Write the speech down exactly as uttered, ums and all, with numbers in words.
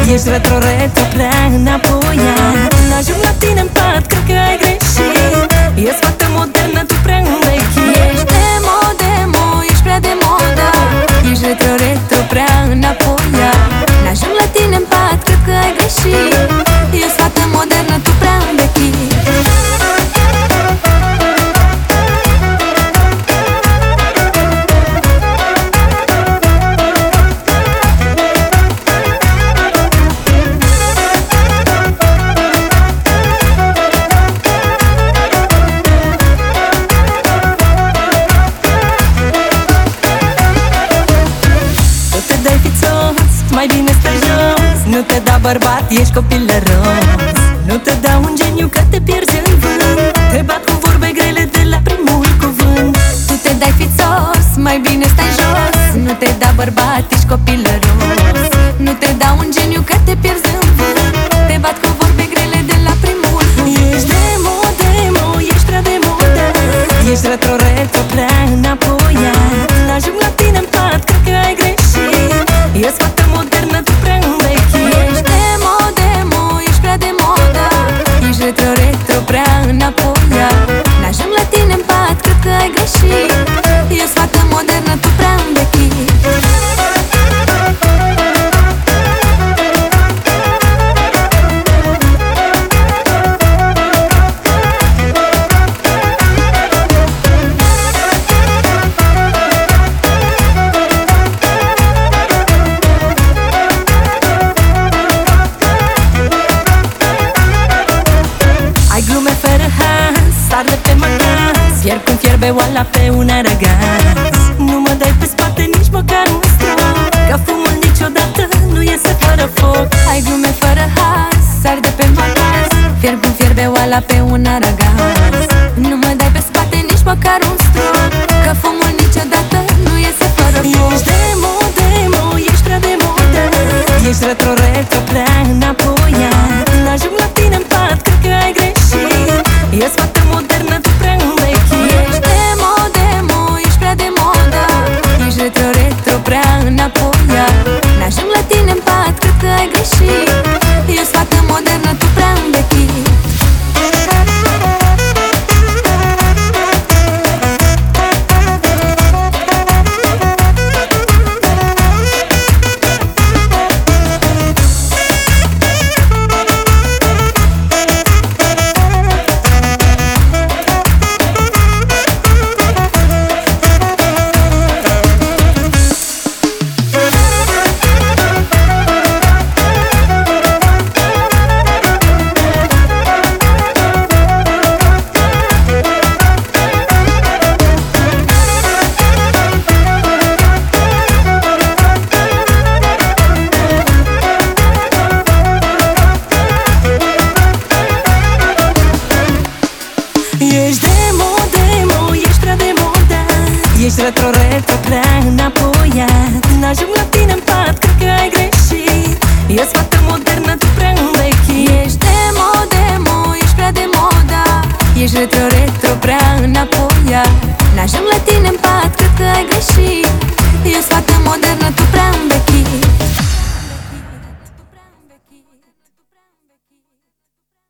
Ești retro, retro, prea înapoiat. N-ajung la tine în pat, cred că ai greșit. Ești fată modernă, tu prea învechit. Ești demo, demo, ești prea de modă. Ești retro, retro, prea înapoiat. N-ajung la tine în pat, cred că ai greșit. Ești fată modernă, tu prea învechit. Mai bine stai jos, nu te da bărbat, ești copilăros. Nu te da un geniu că te pierzi în vânt. Te bat cu vorbe grele de la primul cuvânt. Tu te dai fițos, mai bine stai jos. Nu te da bărbat, ești copilăros. Nu te da un geniu că te pierzi în vânt. Te bat cu vorbe grele de la primul cuvânt. Ești demo, demo, ești prea de modă. Ești retro, retro, prea înapoiat. N-ajung la tine în pat, cred că ai greșit. Ești fată modernă, tu prea învechit. Ești demo, demo, ești prea de modă. Ești retro, retro, prea înapoiat. N-ajung la tine în pat, cred că ai greșit. Ești fată modernă, tu prea învechit. Sar de pe măgaz, iar cum fierbe oala pe un aragaz. Nu mă dai pe spate nici măcar un strop, ca fumul niciodată nu iese fără foc. Ai glume fără haz, sar de pe măgaz, fierb cum fierbe oala pe un aragaz. Nu mă dai pe spate nici măcar un strop, ca fumul niciodată nu iese fără foc. Ești demo, demo, ești prea de modă. Ești retro, retro,